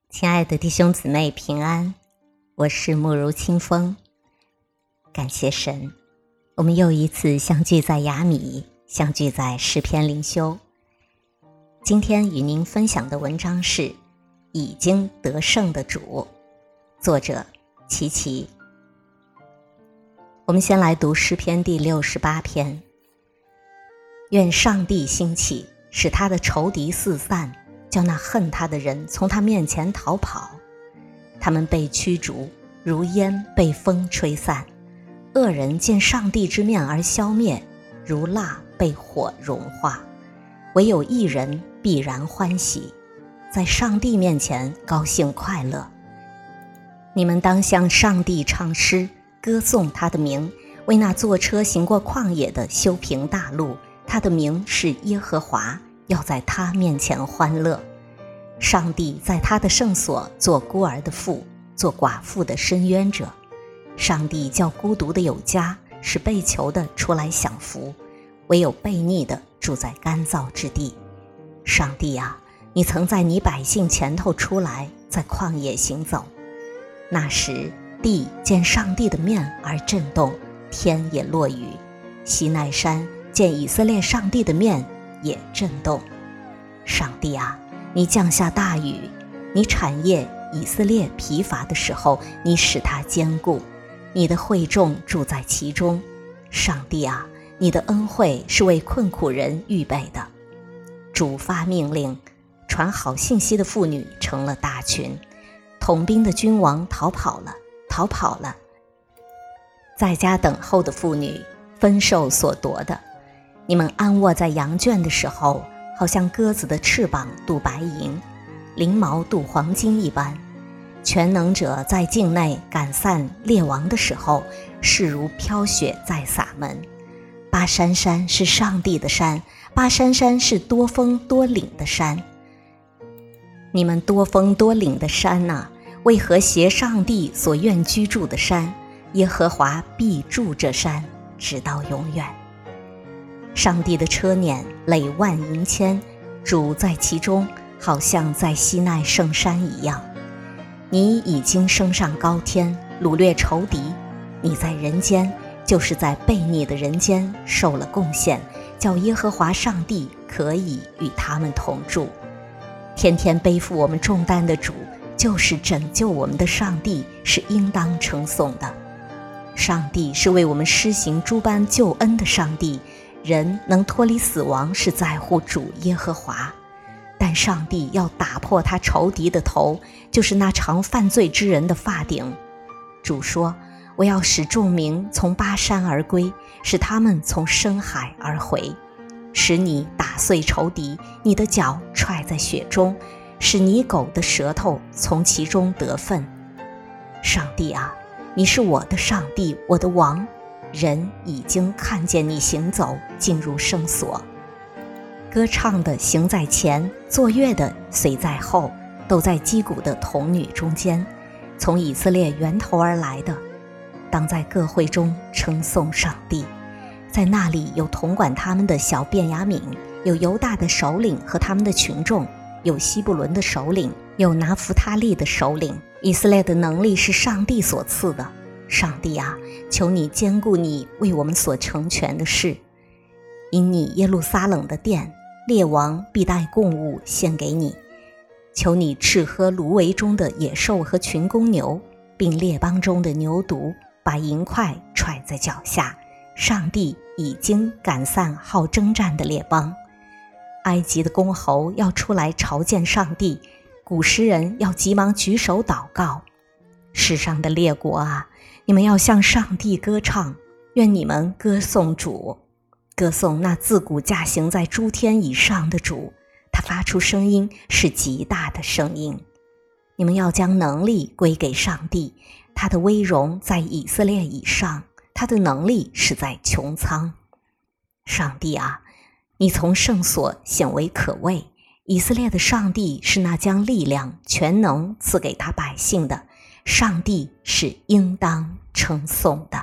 亲爱的弟兄姊妹平安，我是慕如清风。感谢神，我们又一次相聚在雅米，相聚在诗篇灵修。今天与您分享的文章是已经得胜的主，作者琪琪。我们先来读诗篇第68篇。愿上帝兴起，使他的仇敌四散，叫那恨他的人从他面前逃跑。他们被驱逐，如烟被风吹散。恶人见上帝之面而消灭，如蜡被火融化。唯有义人必然欢喜，在上帝面前高兴快乐。你们当向上帝唱诗，歌颂他的名，为那坐车行过旷野的修平大路。他的名是耶和华，要在他面前欢乐。上帝在他的圣所做孤儿的父，做寡妇的伸冤者。上帝叫孤独的有家，使被囚的出来享福，唯有悖逆的住在干燥之地。上帝啊，你曾在你百姓前头出来，在旷野行走。那时地见上帝的面而震动，天也落雨。西奈山见以色列上帝的面也震动。上帝啊，你降下大雨，你产业以色列疲乏的时候，你使它坚固，你的会众住在其中。上帝啊，你的恩惠是为困苦人预备的。主发命令，传好信息的妇女成了大群，统兵的君王逃跑了。在家等候的妇女分受所夺的。你们安卧在羊圈的时候，好像鸽子的翅膀镀白银，翎毛镀黄金一般。全能者在境内赶散列王的时候，势如飘雪在撒门。巴珊山是上帝的山，巴珊山是多峰多岭的山。你们多峰多岭的山啊，为何挟上帝所愿居住的山？耶和华必住这山，直到永远。上帝的车辇累万银千，主在其中，好像在西奈圣山一样。你已经升上高天，掳掠仇敌。你在人间，就是在悖逆的人间受了贡献，叫耶和华上帝可以与他们同住。天天背负我们重担的主，就是拯救我们的上帝，是应当称颂的。上帝是为我们施行诸般救恩的上帝，人能脱离死亡是在乎主耶和华。但上帝要打破他仇敌的头，就是那常犯罪之人的发顶。主说，我要使众民从巴山而归，使他们从深海而回，使你打碎仇敌，你的脚踹在血中，使你狗的舌头从其中得分。上帝啊，你是我的上帝，我的王，人已经看见你行走，进入圣所。歌唱的行在前，作乐的随在后，都在击鼓的童女中间，从以色列源头而来的，当在各会中称颂上帝。在那里有统管他们的小便雅悯，有犹大的首领和他们的群众，有西布伦的首领，有拿弗他利的首领。以色列的能力是上帝所赐的。上帝啊，求你坚固你为我们所成全的事。因你耶路撒冷的殿，列王必带供物献给你。求你吃喝芦苇中的野兽和群公牛，并列邦中的牛犊，把银块踹在脚下。上帝已经赶散好征战的列邦。埃及的公侯要出来朝见上帝，古时人要急忙举手祷告。世上的列国啊，你们要向上帝歌唱，愿你们歌颂主，歌颂那自古驾行在诸天以上的主，他发出声音是极大的声音。你们要将能力归给上帝，他的威荣在以色列以上，他的能力是在穹苍。上帝啊，你从圣所显为可畏，以色列的上帝是那将力量全能赐给他百姓的，上帝是应当称颂的。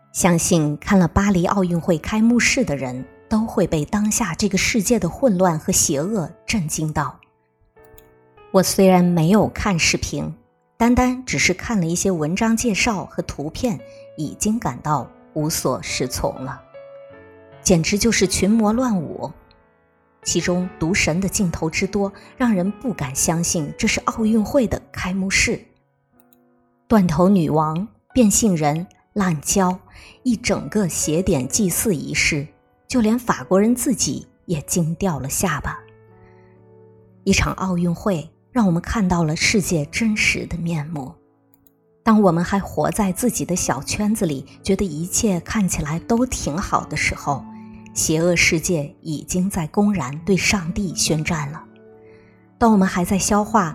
相信看了巴黎奥运会开幕式的人都会被当下这个世界的混乱和邪恶震惊到。我虽然没有看视频，单单只是看了一些文章介绍和图片，已经感到无所适从了，简直就是群魔乱舞。其中毒神的镜头之多，让人不敢相信这是奥运会的开幕式。断头女王、变性人、滥交，一整个邪典祭祀仪式，就连法国人自己也惊掉了下巴。一场奥运会让我们看到了世界真实的面目。当我们还活在自己的小圈子里，觉得一切看起来都挺好的时候，邪恶世界已经在公然对上帝宣战了。当我们还在消化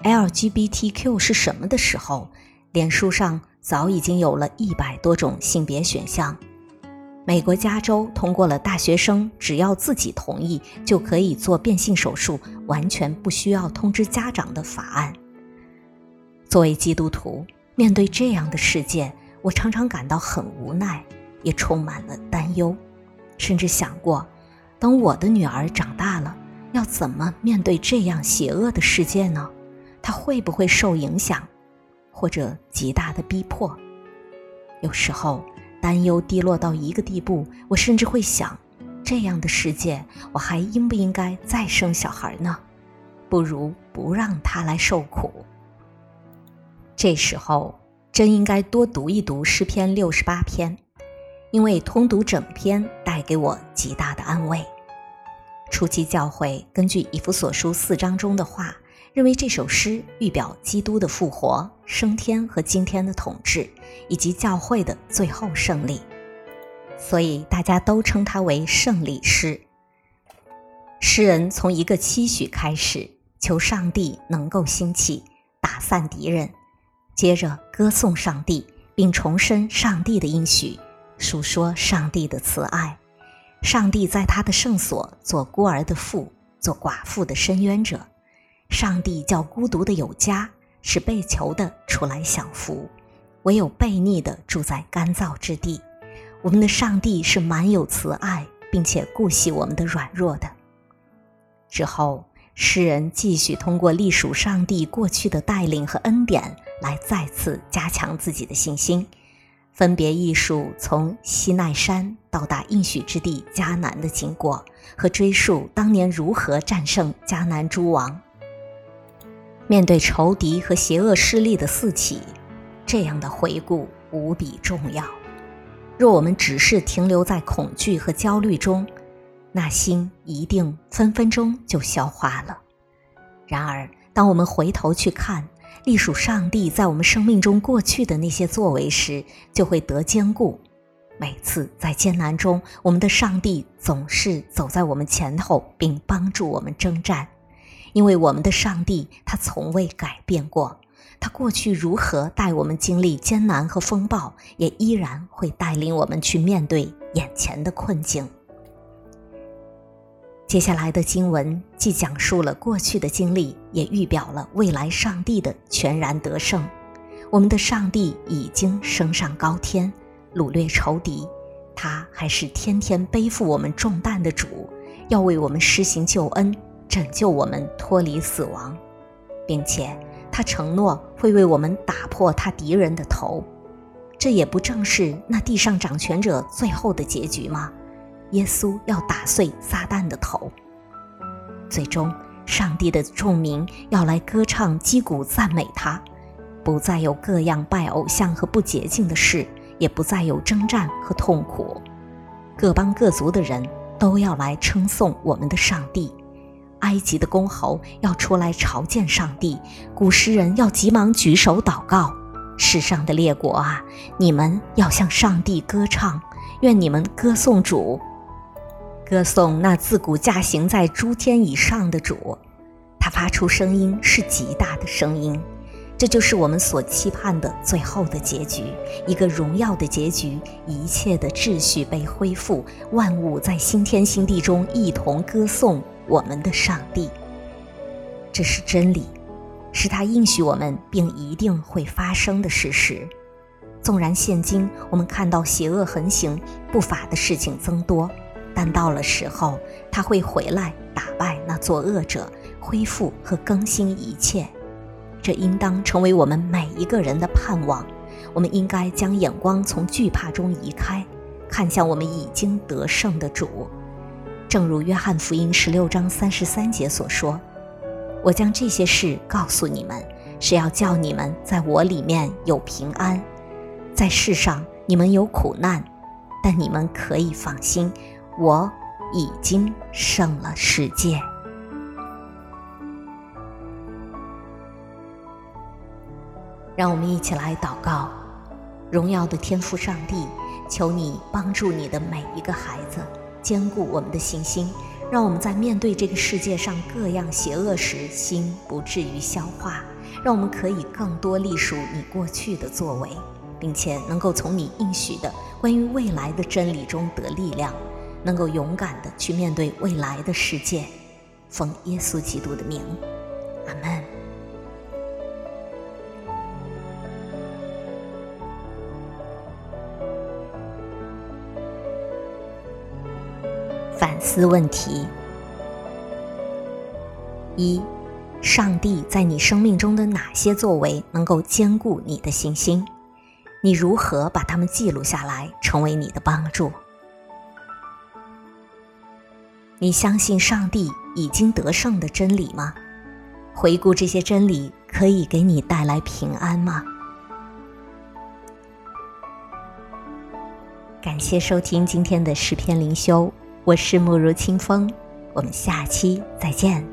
LGBTQ 是什么的时候，脸书上早已经有了100多种性别选项。美国加州通过了大学生只要自己同意就可以做变性手术，完全不需要通知家长的法案。作为基督徒，面对这样的世界，我常常感到很无奈，也充满了担忧，甚至想过，等我的女儿长大了，要怎么面对这样邪恶的世界呢？她会不会受影响，或者极大的逼迫？有时候担忧低落到一个地步，我甚至会想，这样的世界，我还应不应该再生小孩呢？不如不让他来受苦。这时候真应该多读一读诗篇68篇，因为通读整篇带给我极大的安慰。初期教会根据以弗所书4章中的话，认为这首诗预表基督的复活、升天和今天的统治，以及教会的最后胜利，所以大家都称它为胜利诗。诗人从一个期许开始，求上帝能够兴起，打散敌人，接着歌颂上帝，并重申上帝的应许，述说上帝的慈爱。上帝在他的圣所做孤儿的父，做寡妇的伸冤者。上帝叫孤独的有家，使被囚的出来享福，唯有悖逆的住在干燥之地。我们的上帝是满有慈爱，并且顾惜我们的软弱的。之后，诗人继续通过隶属上帝过去的带领和恩典，来再次加强自己的信心，分别艺术从西奈山到达应许之地迦南的经过，和追溯当年如何战胜迦南诸王。面对仇敌和邪恶势力的四起，这样的回顾无比重要。若我们只是停留在恐惧和焦虑中，那心一定分分钟就消化了。然而，当我们回头去看隶属上帝在我们生命中过去的那些作为时，就会得坚固。每次在艰难中，我们的上帝总是走在我们前头，并帮助我们征战。因为我们的上帝他从未改变过，他过去如何带我们经历艰难和风暴，也依然会带领我们去面对眼前的困境。接下来的经文既讲述了过去的经历，也预表了未来上帝的全然得胜。我们的上帝已经升上高天，掳掠仇敌，他还是天天背负我们重担的主，要为我们施行救恩，拯救我们脱离死亡，并且他承诺会为我们打破他敌人的头。这也不正是那地上掌权者最后的结局吗？耶稣要打碎撒旦的头。最终，上帝的众民要来歌唱击鼓赞美他，不再有各样拜偶像和不洁净的事，也不再有征战和痛苦。各邦各族的人都要来称颂我们的上帝。埃及的公侯要出来朝见上帝，古时人要急忙举手祷告。世上的列国啊，你们要向上帝歌唱，愿你们歌颂主，歌颂那自古驾行在诸天以上的主。他发出声音是极大的声音，这就是我们所期盼的最后的结局，一个荣耀的结局，一切的秩序被恢复，万物在新天新地中一同歌颂我们的上帝。这是真理，是他应许我们并一定会发生的事实。 纵然现今我们看到邪恶横行，不法的事情增多，但到了时候，他会回来打败那作恶者，恢复和更新一切。这应当成为我们每一个人的盼望。我们应该将眼光从惧怕中移开，看向我们已经得胜的主。正如约翰福音16章33节所说，我将这些事告诉你们，是要叫你们在我里面有平安。在世上你们有苦难，但你们可以放心，我已经胜了世界。让我们一起来祷告。荣耀的天父上帝，求你帮助你的每一个孩子，坚固我们的信心，让我们在面对这个世界上各样邪恶时，心不至于消化，让我们可以更多历数你过去的作为，并且能够从你应许的关于未来的真理中得力量，能够勇敢地去面对未来的世界。奉耶稣基督的名，阿们。反思问题：一、上帝在你生命中的哪些作为能够坚固你的信心？你如何把它们记录下来，成为你的帮助？你相信上帝已经得胜的真理吗？回顾这些真理，可以给你带来平安吗？感谢收听今天的诗篇灵修，我是慕如清风，我们下期再见。